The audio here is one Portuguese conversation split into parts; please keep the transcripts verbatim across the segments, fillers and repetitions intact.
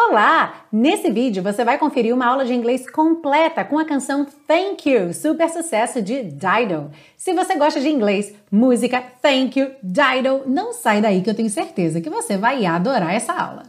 Olá! Nesse vídeo você vai conferir uma aula de inglês completa com a canção Thank You, super sucesso de Dido. Se você gosta de inglês, música, thank you, Dido, não sai daí que eu tenho certeza que você vai adorar essa aula.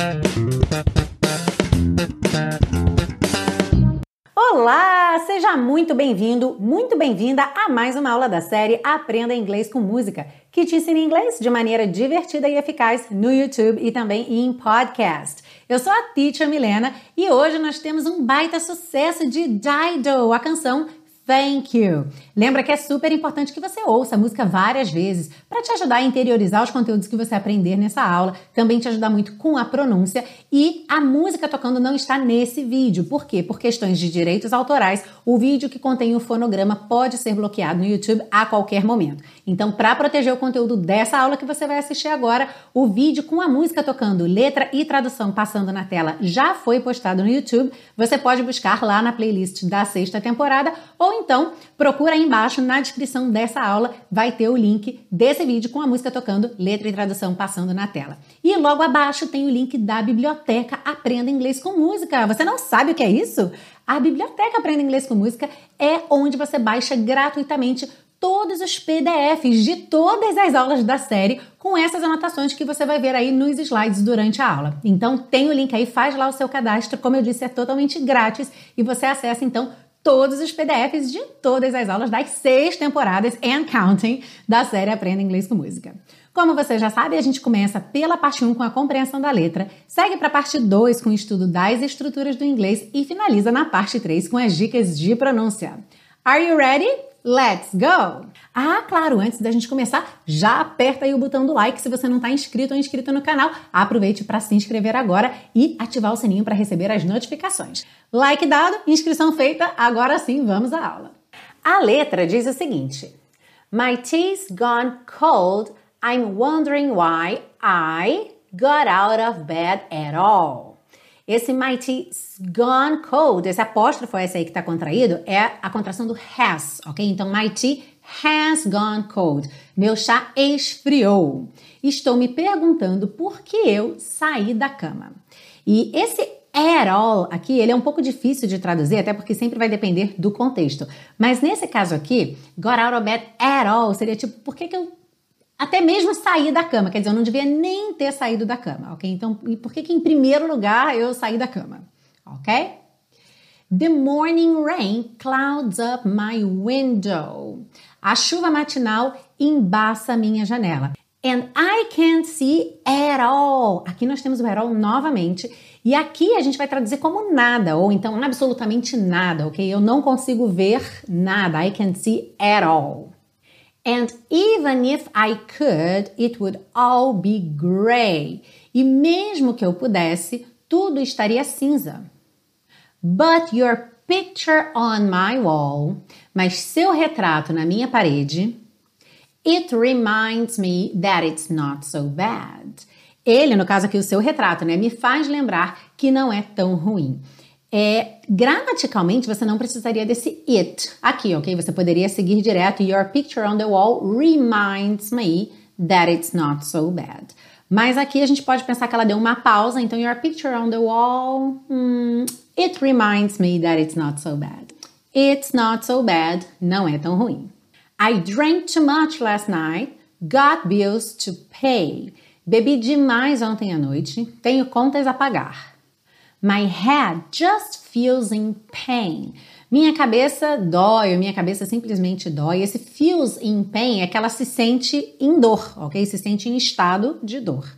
Olá! Seja muito bem-vindo, muito bem-vinda a mais uma aula da série Aprenda Inglês com Música, que te ensina inglês de maneira divertida e eficaz no YouTube e também em podcast. Eu sou a Teacher Milena e hoje nós temos um baita sucesso de Dido, a canção Thank You. Lembra que é super importante que você ouça a música várias vezes para te ajudar a interiorizar os conteúdos que você aprender nessa aula, também te ajudar muito com a pronúncia, e a música tocando não está nesse vídeo. Por quê? Por questões de direitos autorais, o vídeo que contém o fonograma pode ser bloqueado no YouTube a qualquer momento. Então, para proteger o conteúdo dessa aula que você vai assistir agora, o vídeo com a música tocando, letra e tradução passando na tela já foi postado no YouTube. Você pode buscar lá na playlist da sexta temporada, ou então procura aí embaixo na descrição dessa aula, vai ter o link desse vídeo com a música tocando, letra e tradução passando na tela. E logo abaixo tem o link da biblioteca Aprenda Inglês com Música. Você não sabe o que é isso? A biblioteca Aprenda Inglês com Música é onde você baixa gratuitamente todos os P D Fs de todas as aulas da série, com essas anotações que você vai ver aí nos slides durante a aula. Então tem o link aí, faz lá o seu cadastro, como eu disse, é totalmente grátis e você acessa então todos os P D Fs de todas as aulas das seis temporadas and counting da série Aprenda Inglês com Música. Como você já sabe, a gente começa pela parte um com a compreensão da letra, segue para a parte dois com o estudo das estruturas do inglês e finaliza na parte três com as dicas de pronúncia. Are you ready? Let's go! Ah, claro, antes da gente começar, já aperta aí o botão do like se você não está inscrito ou inscrita no canal. Aproveite para se inscrever agora e ativar o sininho para receber as notificações. Like dado, inscrição feita, agora sim vamos à aula. A letra diz o seguinte: My tea's gone cold, I'm wondering why I got out of bed at all. Esse my tea's gone cold, esse apóstrofo, esse aí que está contraído, é a contração do has, ok? Então, my tea has gone cold. Meu chá esfriou. Estou me perguntando por que eu saí da cama. E esse at all aqui, ele é um pouco difícil de traduzir, até porque sempre vai depender do contexto. Mas nesse caso aqui, got out of bed at all, seria tipo, por que que eu até mesmo sair da cama, quer dizer, eu não devia nem ter saído da cama, ok? Então, por que que em primeiro lugar eu saí da cama, ok? The morning rain clouds up my window. A chuva matinal embaça minha janela. And I can't see at all. Aqui nós temos o at all novamente. E aqui a gente vai traduzir como nada, ou então absolutamente nada, ok? Eu não consigo ver nada. I can't see at all. And even if I could, it would all be gray. E mesmo que eu pudesse, tudo estaria cinza. But your picture on my wall, mas seu retrato na minha parede, it reminds me that it's not so bad. Ele, no caso aqui, o seu retrato, né, me faz lembrar que não é tão ruim. É, gramaticalmente, você não precisaria desse it aqui, ok? Você poderia seguir direto. Your picture on the wall reminds me that it's not so bad. Mas aqui a gente pode pensar que ela deu uma pausa. Então, your picture on the wall, hmm, it reminds me that it's not so bad. It's not so bad. Não é tão ruim. I drank too much last night. Got bills to pay. Bebi demais ontem à noite. Tenho contas a pagar. My head just feels in pain. Minha cabeça dói, minha cabeça simplesmente dói. Esse feels in pain é que ela se sente em dor, ok? Se sente em estado de dor.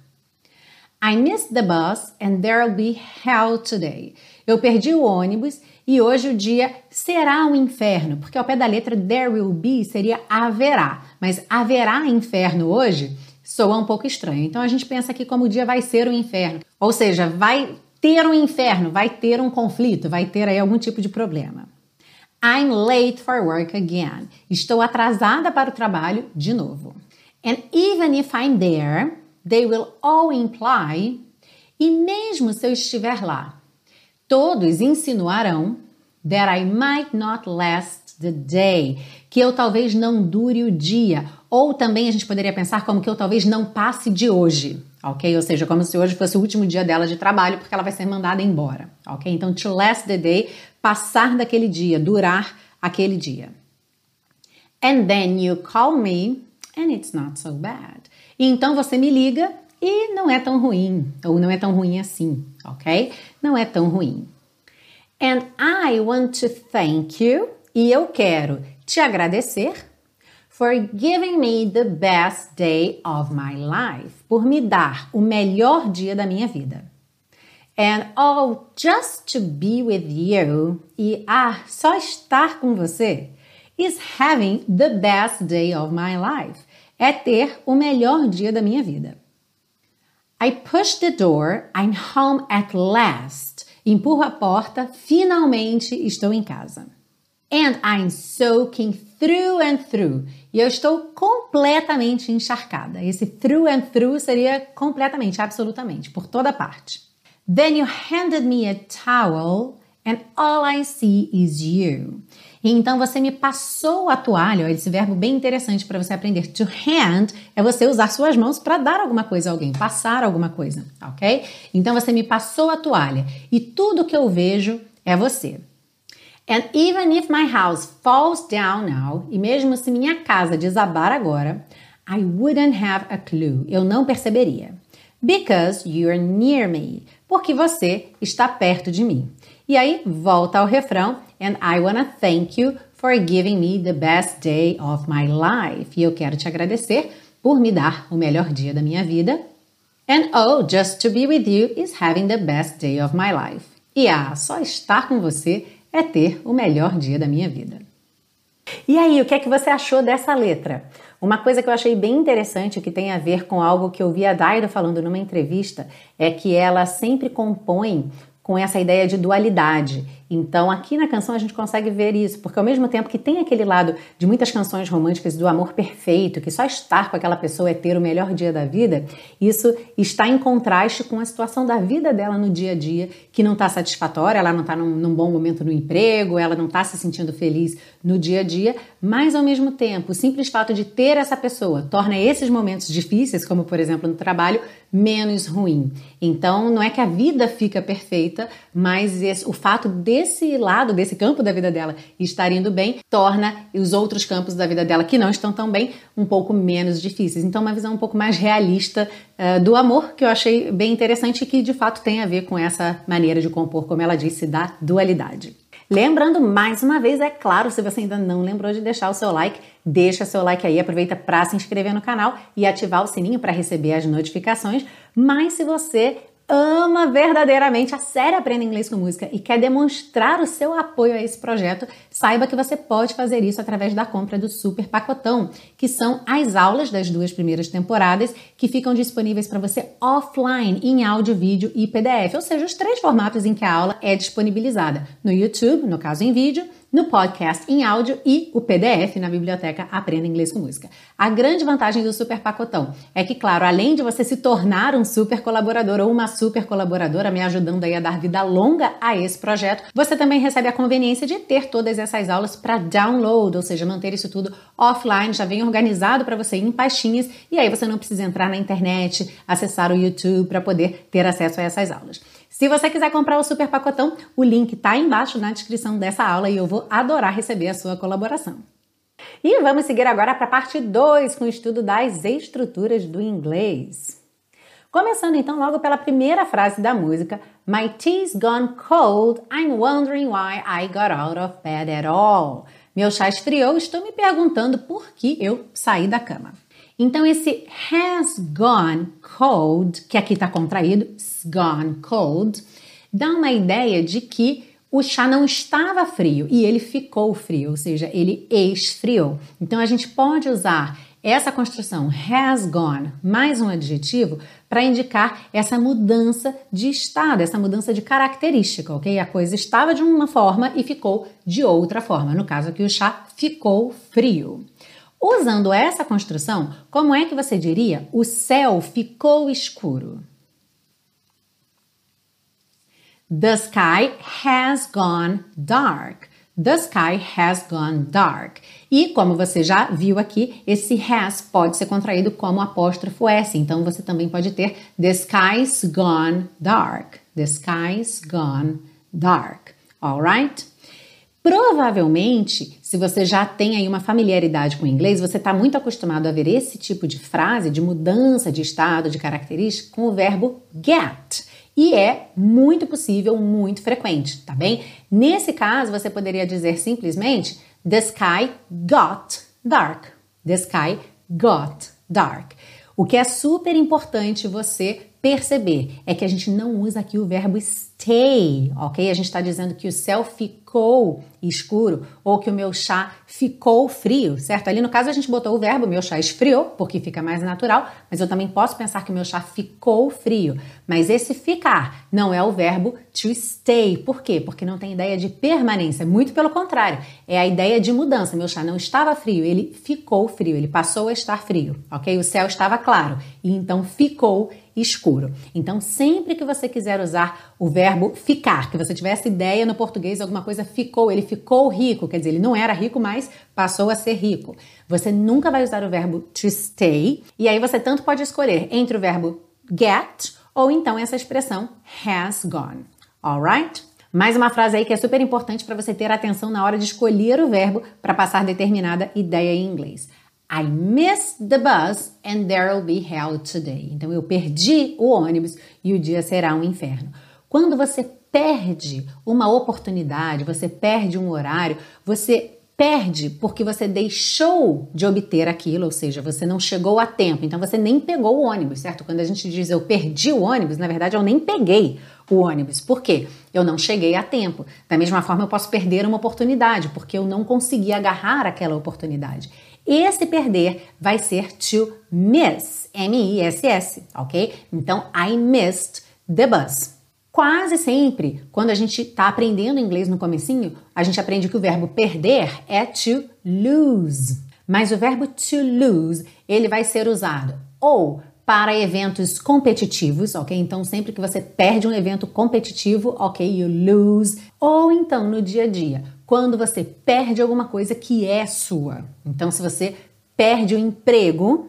I missed the bus and there'll be hell today. Eu perdi o ônibus e hoje o dia será um inferno, porque ao pé da letra there will be seria haverá, mas haverá inferno hoje soa um pouco estranho. Então a gente pensa aqui como o dia vai ser um inferno, ou seja, vai ter um inferno, vai ter um conflito, vai ter aí algum tipo de problema. I'm late for work again. Estou atrasada para o trabalho de novo. And even if I'm there, they will all imply. E mesmo se eu estiver lá, todos insinuarão that I might not last the day. Que eu talvez não dure o dia. Ou também a gente poderia pensar como que eu talvez não passe de hoje. ok? Ou seja, como se hoje fosse o último dia dela de trabalho, porque ela vai ser mandada embora, ok? Então, to last the day, passar daquele dia, durar aquele dia. And then you call me, and it's not so bad. E então você me liga e não é tão ruim, ou não é tão ruim assim, ok? Não é tão ruim. And I want to thank you, e eu quero te agradecer for giving me the best day of my life, por me dar o melhor dia da minha vida. And oh, just to be with you, e ah, só estar com você, is having the best day of my life, é ter o melhor dia da minha vida. I push the door, I'm home at last. Empurro a porta, finalmente estou em casa. And I'm soaking through and through. E eu estou completamente encharcada. Esse through and through seria completamente, absolutamente, por toda parte. Then you handed me a towel and all I see is you. E então você me passou a toalha, olha, esse verbo bem interessante para você aprender. To hand é você usar suas mãos para dar alguma coisa a alguém, passar alguma coisa, ok? Então você me passou a toalha e tudo que eu vejo é você. And even if my house falls down now, e mesmo se minha casa desabar agora, I wouldn't have a clue, eu não perceberia. Because you're near me, porque você está perto de mim. E aí, volta ao refrão, and I wanna thank you for giving me the best day of my life. E eu quero te agradecer por me dar o melhor dia da minha vida. And oh, just to be with you is having the best day of my life. E ah, só estar com você é ter o melhor dia da minha vida. E aí, o que é que você achou dessa letra? Uma coisa que eu achei bem interessante, que tem a ver com algo que eu vi a Daido falando numa entrevista, é que ela sempre compõe com essa ideia de dualidade. Então, aqui na canção a gente consegue ver isso, porque ao mesmo tempo que tem aquele lado de muitas canções românticas do amor perfeito, que só estar com aquela pessoa é ter o melhor dia da vida, isso está em contraste com a situação da vida dela no dia a dia, que não está satisfatória, ela não está num, num bom momento no emprego, ela não está se sentindo feliz no dia a dia, mas ao mesmo tempo, o simples fato de ter essa pessoa torna esses momentos difíceis, como por exemplo no trabalho, menos ruim. Então, não é que a vida fica perfeita, mas esse, o fato desse lado, desse campo da vida dela estar indo bem, torna os outros campos da vida dela que não estão tão bem, um pouco menos difíceis. Então, uma visão um pouco mais realista uh, do amor, que eu achei bem interessante e que de fato tem a ver com essa maneira de compor, como ela disse, da dualidade. Lembrando mais uma vez, é claro, se você ainda não lembrou de deixar o seu like, deixa seu like aí, aproveita para se inscrever no canal e ativar o sininho para receber as notificações. Mas se você ama verdadeiramente a série Aprenda Inglês com Música e quer demonstrar o seu apoio a esse projeto, saiba que você pode fazer isso através da compra do Super Pacotão, que são as aulas das duas primeiras temporadas que ficam disponíveis para você offline, em áudio, vídeo e P D F, ou seja, os três formatos em que a aula é disponibilizada, no YouTube, no caso em vídeo, no podcast em áudio e o P D F na biblioteca Aprenda Inglês com Música. A grande vantagem do Super Pacotão é que, claro, além de você se tornar um super colaborador ou uma super colaboradora, me ajudando aí a dar vida longa a esse projeto, você também recebe a conveniência de ter todas essas aulas para download, ou seja, manter isso tudo offline, já vem organizado para você em pastinhas, e aí você não precisa entrar na internet, acessar o YouTube para poder ter acesso a essas aulas. Se você quiser comprar o Super Pacotão, o link está embaixo na descrição dessa aula e eu vou adorar receber a sua colaboração. E vamos seguir agora para a parte dois, com o estudo das estruturas do inglês. Começando então logo pela primeira frase da música, My tea's gone cold, I'm wondering why I got out of bed at all. Meu chá esfriou, estou me perguntando por que eu saí da cama. Então, esse has gone cold, que aqui está contraído, gone cold, dá uma ideia de que o chá não estava frio e ele ficou frio, ou seja, ele esfriou. Então, a gente pode usar essa construção has gone, mais um adjetivo, para indicar essa mudança de estado, essa mudança de característica, ok? A coisa estava de uma forma e ficou de outra forma. No caso aqui, o chá ficou frio. Usando essa construção, como é que você diria o céu ficou escuro? The sky has gone dark. The sky has gone dark. E como você já viu aqui, esse has pode ser contraído como apóstrofo S. Então você também pode ter the sky's gone dark. The sky's gone dark. Alright? Provavelmente, se você já tem aí uma familiaridade com o inglês, você está muito acostumado a ver esse tipo de frase, de mudança de estado, de característica, com o verbo get. E é muito possível, muito frequente, tá bem? Nesse caso, você poderia dizer simplesmente the sky got dark. The sky got dark. O que é super importante você perceber é que a gente não usa aqui o verbo stay, ok? A gente está dizendo que o céu ficou escuro ou que o meu chá ficou frio, certo? Ali no caso a gente botou o verbo meu chá esfriou, porque fica mais natural, mas eu também posso pensar que o meu chá ficou frio. Mas esse ficar não é o verbo to stay. Por quê? Porque não tem ideia de permanência, muito pelo contrário. É a ideia de mudança. Meu chá não estava frio, ele ficou frio, ele passou a estar frio, ok? O céu estava claro e então ficou escuro. Então, sempre que você quiser usar o verbo ficar, que você tivesse ideia no português, alguma coisa ficou, ele ficou rico, quer dizer, ele não era rico, mas passou a ser rico. Você nunca vai usar o verbo to stay, e aí você tanto pode escolher entre o verbo get ou então essa expressão has gone. Alright? Mais uma frase aí que é super importante para você ter atenção na hora de escolher o verbo para passar determinada ideia em inglês. I missed the bus and there'll be hell today. Então, eu perdi o ônibus e o dia será um inferno. Quando você perde uma oportunidade, você perde um horário, você perde porque você deixou de obter aquilo, ou seja, você não chegou a tempo, então você nem pegou o ônibus, certo? Quando a gente diz eu perdi o ônibus, na verdade eu nem peguei o ônibus. Por quê? Eu não cheguei a tempo. Da mesma forma, eu posso perder uma oportunidade, porque eu não consegui agarrar aquela oportunidade. Esse perder vai ser to miss, M I S S, ok? Então, I missed the bus. Quase sempre, quando a gente está aprendendo inglês no comecinho, a gente aprende que o verbo perder é to lose. Mas o verbo to lose, ele vai ser usado ou para eventos competitivos, ok? Então, sempre que você perde um evento competitivo, ok, you lose. Ou então, no dia a dia, quando você perde alguma coisa que é sua. Então, se você perde o emprego,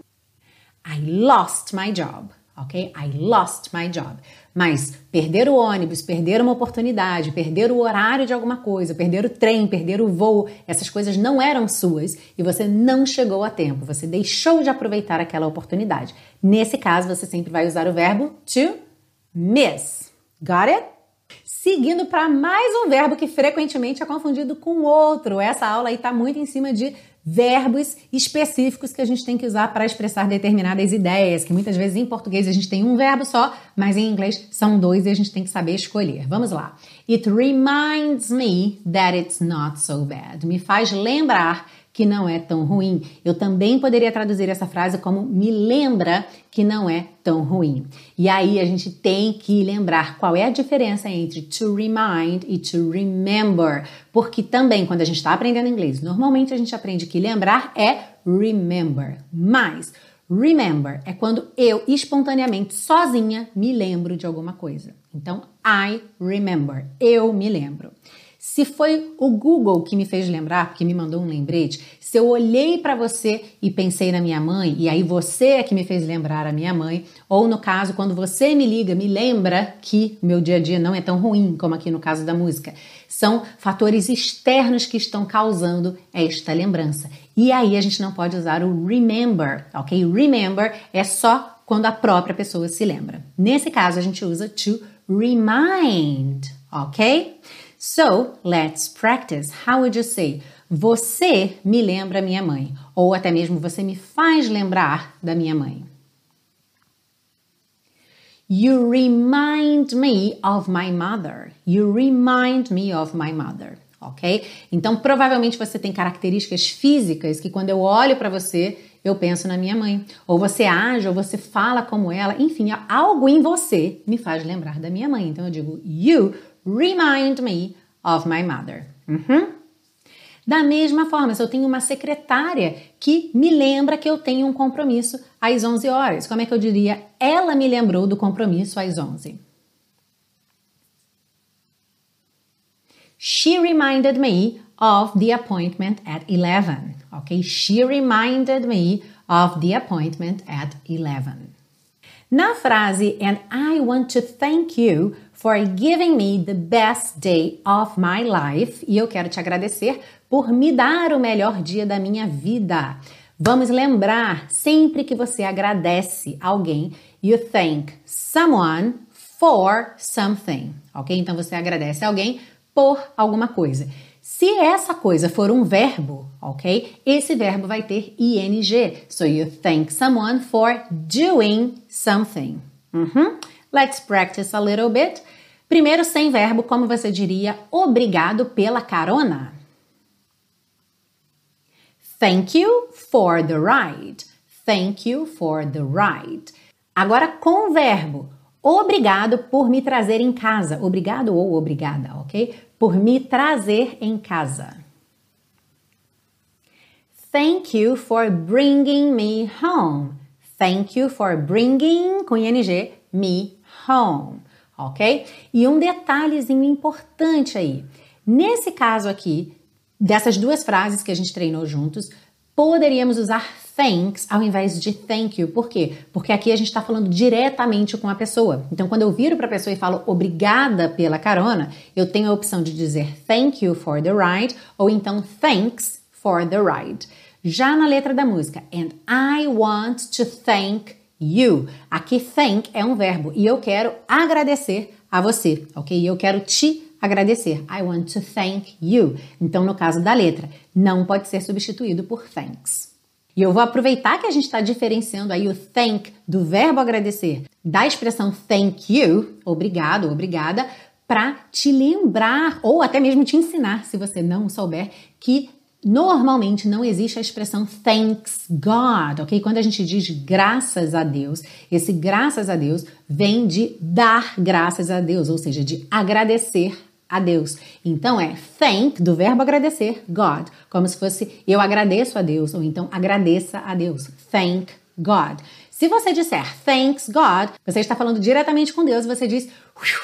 I lost my job, ok? I lost my job. Mas perder o ônibus, perder uma oportunidade, perder o horário de alguma coisa, perder o trem, perder o voo, essas coisas não eram suas e você não chegou a tempo, você deixou de aproveitar aquela oportunidade. Nesse caso, você sempre vai usar o verbo to miss. Got it? Seguindo para mais um verbo que frequentemente é confundido com outro. Essa aula aí está muito em cima de verbos específicos que a gente tem que usar para expressar determinadas ideias, que muitas vezes em português a gente tem um verbo só, mas em inglês são dois e a gente tem que saber escolher. Vamos lá. It reminds me that it's not so bad. Me faz lembrar que não é tão ruim. Eu também poderia traduzir essa frase como me lembra que não é tão ruim. E aí a gente tem que lembrar qual é a diferença entre to remind e to remember. Porque também quando a gente está aprendendo inglês, normalmente a gente aprende que lembrar é remember. Mas remember é quando eu espontaneamente, sozinha, me lembro de alguma coisa. Então, I remember. Eu me lembro. Se foi o Google que me fez lembrar, que me mandou um lembrete, se eu olhei para você e pensei na minha mãe, e aí você é que me fez lembrar a minha mãe, ou no caso, quando você me liga, me lembra que o meu dia a dia não é tão ruim, como aqui no caso da música. São fatores externos que estão causando esta lembrança. E aí a gente não pode usar o remember, ok? Remember é só quando a própria pessoa se lembra. Nesse caso, a gente usa to remind, ok? So, let's practice. How would you say? Você me lembra minha mãe. Ou até mesmo você me faz lembrar da minha mãe. You remind me of my mother. You remind me of my mother. Ok? Então, provavelmente você tem características físicas que quando eu olho para você, eu penso na minha mãe. Ou você age, ou você fala como ela. Enfim, algo em você me faz lembrar da minha mãe. Então, eu digo, you remind me of my mother. Uhum. Da mesma forma, se eu tenho uma secretária que me lembra que eu tenho um compromisso às onze horas, como é que eu diria? Ela me lembrou do compromisso às onze. She reminded me of the appointment at eleven. Ok? She reminded me of the appointment at eleven. Na frase, and I want to thank you for giving me the best day of my life. E eu quero te agradecer por me dar o melhor dia da minha vida. Vamos lembrar, sempre que você agradece alguém, you thank someone for something. Ok? Então você agradece alguém por alguma coisa. Se essa coisa for um verbo, ok? Esse verbo vai ter ing. So you thank someone for doing something. Uhum. Let's practice a little bit. Primeiro, sem verbo, como você diria obrigado pela carona? Thank you for the ride. Thank you for the ride. Agora com verbo. Obrigado por me trazer em casa. Obrigado ou obrigada, ok? Por me trazer em casa. Thank you for bringing me home. Thank you for bringing, com ing, me home, ok? E um detalhezinho importante aí. Nesse caso aqui, dessas duas frases que a gente treinou juntos, poderíamos usar thanks ao invés de thank you. Por quê? Porque aqui a gente está falando diretamente com a pessoa. Então, quando eu viro para a pessoa e falo obrigada pela carona, eu tenho a opção de dizer thank you for the ride ou então thanks for the ride. Já na letra da música, and I want to thank you. Aqui thank é um verbo e eu quero agradecer a você, ok? E eu quero te agradecer. I want to thank you. Então, no caso da letra, não pode ser substituído por thanks. E eu vou aproveitar que a gente está diferenciando aí o thank do verbo agradecer da expressão thank you, obrigado, obrigada, para te lembrar ou até mesmo te ensinar, se você não souber, que normalmente não existe a expressão thanks God, ok? Quando a gente diz graças a Deus, esse graças a Deus vem de dar graças a Deus, ou seja, de agradecer a Deus. Então é thank, do verbo agradecer, God, como se fosse eu agradeço a Deus, ou então agradeça a Deus, thank God. Se você disser thanks God, você está falando diretamente com Deus, você diz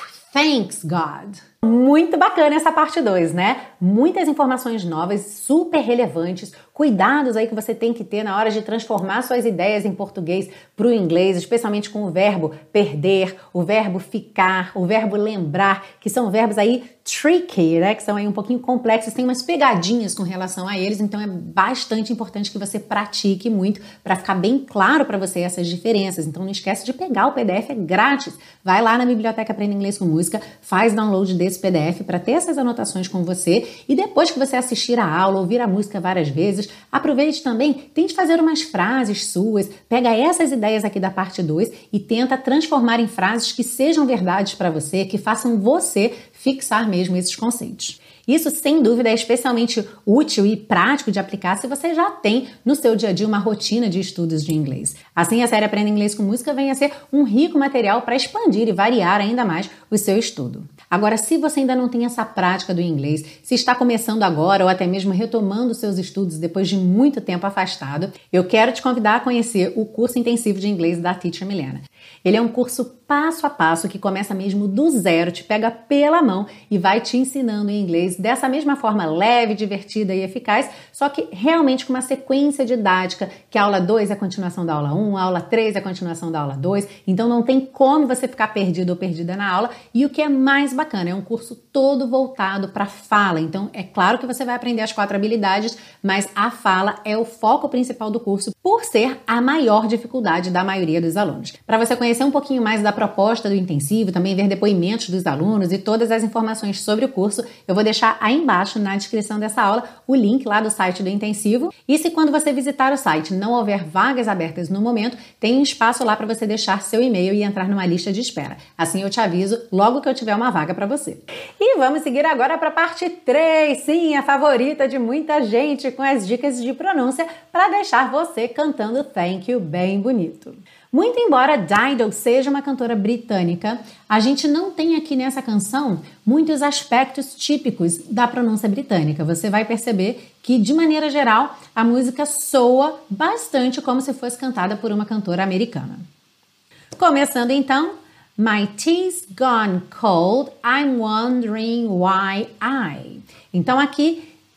thanks God. Muito bacana essa parte dois, né? Muitas informações novas, super relevantes, cuidados aí que você tem que ter na hora de transformar suas ideias em português para o inglês, especialmente com o verbo perder, o verbo ficar, o verbo lembrar, que são verbos aí tricky, né? Que são aí um pouquinho complexos, tem umas pegadinhas com relação a eles, então é bastante importante que você pratique muito para ficar bem claro para você essas diferenças. Então não esquece de pegar o P D F, é grátis. Vai lá na Biblioteca Aprenda Inglês com Música, faz download desse P D F para ter essas anotações com você e depois que você assistir a aula, ouvir a música várias vezes, aproveite também, tente fazer umas frases suas, pega essas ideias aqui da parte dois e tenta transformar em frases que sejam verdades para você, que façam você fixar mesmo esses conceitos. Isso, sem dúvida, é especialmente útil e prático de aplicar se você já tem no seu dia a dia uma rotina de estudos de inglês. Assim, a série Aprenda Inglês com Música vem a ser um rico material para expandir e variar ainda mais o seu estudo. Agora, se você ainda não tem essa prática do inglês, se está começando agora ou até mesmo retomando seus estudos depois de muito tempo afastado, eu quero te convidar a conhecer o curso intensivo de inglês da Teacher Milena. Ele é um curso passo a passo que começa mesmo do zero, te pega pela mão e vai te ensinando em inglês dessa mesma forma leve, divertida e eficaz, só que realmente com uma sequência didática, que a aula dois é a continuação da aula um, a aula três é a continuação da aula dois, então não tem como você ficar perdido ou perdida na aula, e o que é mais bacana, é um curso todo voltado para fala, então é claro que você vai aprender as quatro habilidades, mas a fala é o foco principal do curso, por ser a maior dificuldade da maioria dos alunos. Para você conhecer um pouquinho mais da proposta do intensivo, também ver depoimentos dos alunos e todas as informações sobre o curso, eu vou deixar aí embaixo na descrição dessa aula o link lá do site do intensivo. E se quando você visitar o site não houver vagas abertas no momento, tem um espaço lá para você deixar seu e-mail e entrar numa lista de espera. Assim eu te aviso logo que eu tiver uma vaga para você. E vamos seguir agora para a parte três, sim, a favorita de muita gente, com as dicas de pronúncia para deixar você cantando thank you bem bonito. Muito embora Dido seja uma cantora britânica, a gente não tem aqui nessa canção muitos aspectos típicos da pronúncia britânica. Você vai perceber que, de maneira geral, a música soa bastante como se fosse cantada por uma cantora americana. Começando então, My tea's gone cold, I'm wondering why I. Então aqui,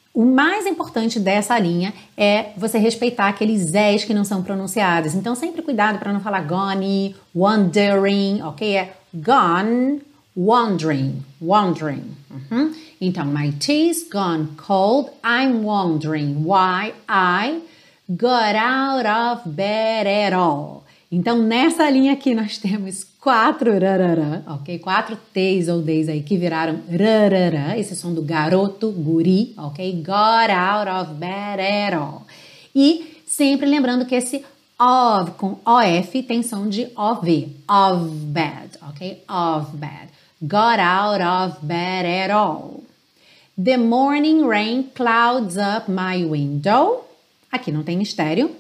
O mais importante dessa linha é você respeitar aqueles Z's que não são pronunciados. Então, sempre cuidado para não falar gone, wondering, ok? É gone, wondering, wondering. Uhum. Então, my tea's gone cold, I'm wondering why I got out of bed at all. Então, nessa linha aqui nós temos quatro rarará, ok? Quatro T's ou D's aí que viraram rarará, esse som do garoto, guri, ok? Got out of bed at all. E sempre lembrando que esse of com O F tem som de O V, of bed, ok? Of bed. Got out of bed at all. The morning rain clouds up my window. Aqui não tem mistério.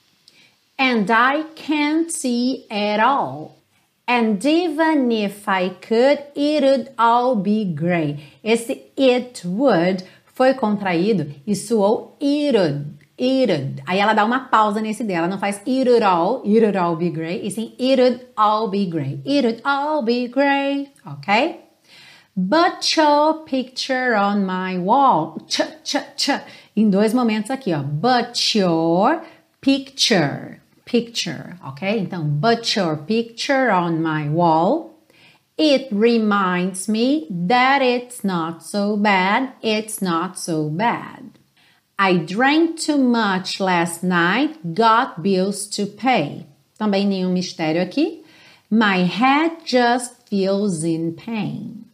And I can't see at all. And even if I could, it would all be gray. Esse it would foi contraído e soou it would, it would. Aí ela dá uma pausa nesse dela, não faz it would all, it would all be gray, e sim it would all be gray. It would all be gray, ok? But your picture on my wall. Ch, ch, ch. Em dois momentos aqui, ó. But your picture. Picture, ok? Então, but your picture on my wall. It reminds me that it's not so bad. It's not so bad. I drank too much last night. Got bills to pay. Também nenhum mistério aqui. My head just feels in pain.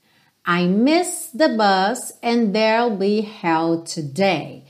I missed the bus and there'll be hell today.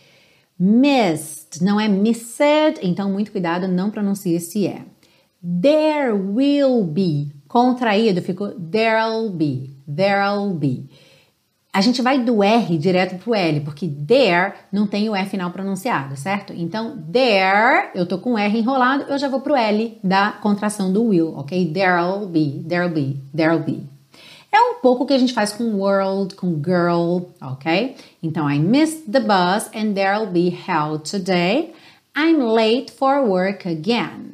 Missed, não é missed, então muito cuidado, não pronuncie esse é. There will be, contraído, ficou there'll be, there'll be. A gente vai do R direto pro L, porque there não tem o E final pronunciado, certo? Então, there, eu tô com o R enrolado, eu já vou pro L da contração do will, ok? There'll be, there'll be, there'll be. É um pouco o que a gente faz com world, com girl, ok? Então, I missed the bus and there'll be hell today. I'm late for work again.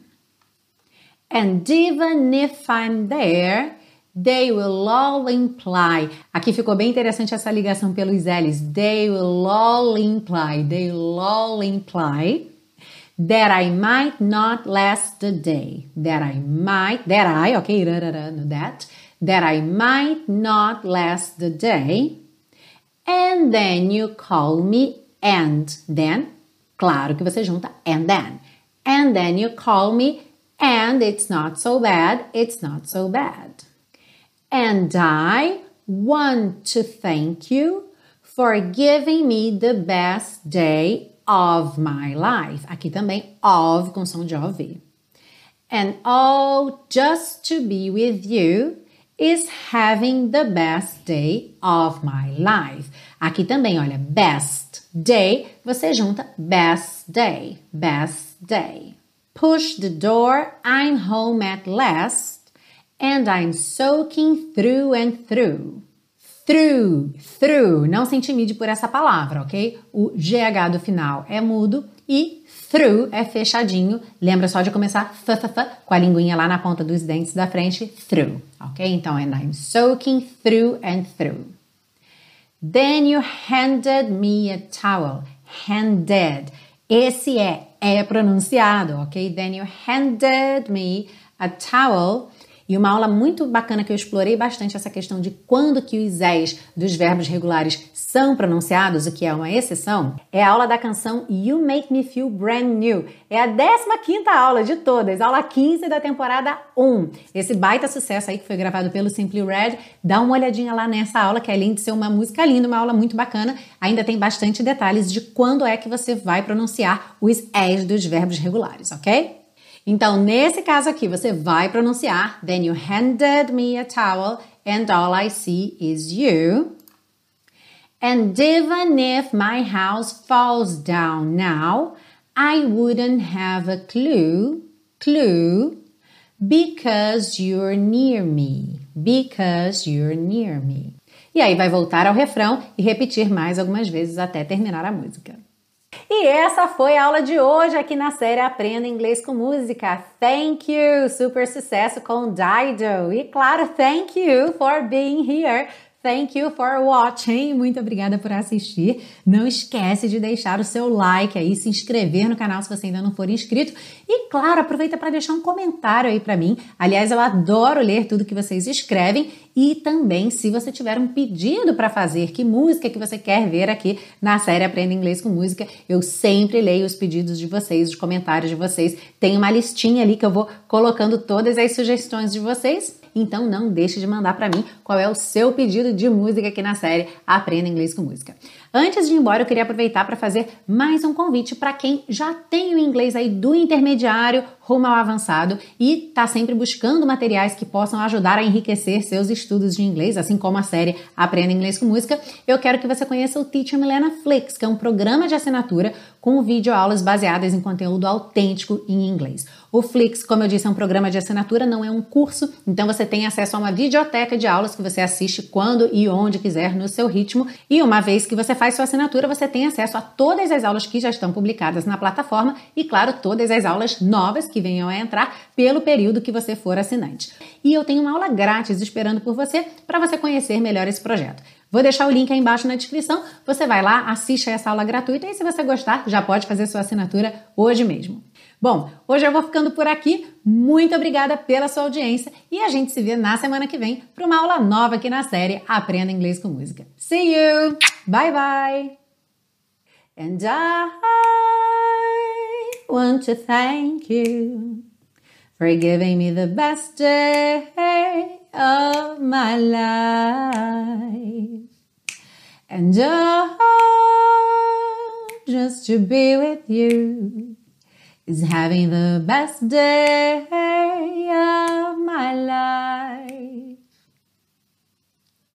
And even if I'm there, they will all imply. Aqui ficou bem interessante essa ligação pelos L's. They will all imply, they will all imply that I might not last the day. That I might, that I, ok? No that. That I might not last the day, and then you call me and then, claro que você junta and then, and then you call me and it's not so bad, it's not so bad. And I want to thank you for giving me the best day of my life. Aqui também of com som de O V. And oh, just to be with you is having the best day of my life. Aqui também, olha, best day, você junta best day, best day. Push the door, I'm home at last, and I'm soaking through and through. Through, through, não se intimide por essa palavra, ok? O G H do final é mudo e through é fechadinho. Lembra só de começar f, f, f, com a linguinha lá na ponta dos dentes da frente, through, ok? Então, and I'm soaking through and through. Then you handed me a towel. Handed. Esse é, é pronunciado, ok? Then you handed me a towel. E uma aula muito bacana que eu explorei bastante essa questão de quando que os Z's dos verbos regulares são pronunciados, o que é uma exceção, é a aula da canção You Make Me Feel Brand New. É a décima quinta aula de todas, aula quinze da temporada um. Esse baita sucesso aí que foi gravado pelo Simply Red, dá uma olhadinha lá nessa aula, que além de ser uma música linda, uma aula muito bacana, ainda tem bastante detalhes de quando é que você vai pronunciar os E's dos verbos regulares, ok? Então, nesse caso aqui, você vai pronunciar Then you handed me a towel and all I see is you. And even if my house falls down now, I wouldn't have a clue, clue, because you're near me, because you're near me. E aí vai voltar ao refrão e repetir mais algumas vezes até terminar a música. E essa foi a aula de hoje aqui na série Aprenda Inglês com Música. Thank you! Super sucesso com Dido! E claro, thank you for being here! thank you for watching. Muito obrigada por assistir. Não esquece de deixar o seu like aí, se inscrever no canal se você ainda não for inscrito. E claro, aproveita para deixar um comentário aí para mim. Aliás, eu adoro ler tudo que vocês escrevem. E também, se você tiver um pedido para fazer, que música que você quer ver aqui na série Aprenda Inglês com Música, eu sempre leio os pedidos de vocês, os comentários de vocês. Tem uma listinha ali que eu vou colocando todas as sugestões de vocês. Então não deixe de mandar para mim qual é o seu pedido de música aqui na série Aprenda Inglês com Música. Antes de ir embora, eu queria aproveitar para fazer mais um convite para quem já tem o inglês aí do intermediário rumo ao avançado e está sempre buscando materiais que possam ajudar a enriquecer seus estudos de inglês, assim como a série Aprenda Inglês com Música. Eu quero que você conheça o Teacher Milena Flix, que é um programa de assinatura com videoaulas baseadas em conteúdo autêntico em inglês. O Flix, como eu disse, é um programa de assinatura, não é um curso, então você tem acesso a uma videoteca de aulas que você assiste quando e onde quiser no seu ritmo. E uma vez que você faz sua assinatura, você tem acesso a todas as aulas que já estão publicadas na plataforma e, claro, todas as aulas novas que venham a entrar pelo período que você for assinante. E eu tenho uma aula grátis esperando por você para você conhecer melhor esse projeto. Vou deixar o link aí embaixo na descrição, você vai lá, assiste a essa aula gratuita e se você gostar, já pode fazer sua assinatura hoje mesmo. Bom, hoje eu vou ficando por aqui, muito obrigada pela sua audiência e a gente se vê na semana que vem para uma aula nova aqui na série Aprenda Inglês com Música. See you! Bye bye! And I want to thank you for giving me the best day of my life. And oh, just to be with you is having the best day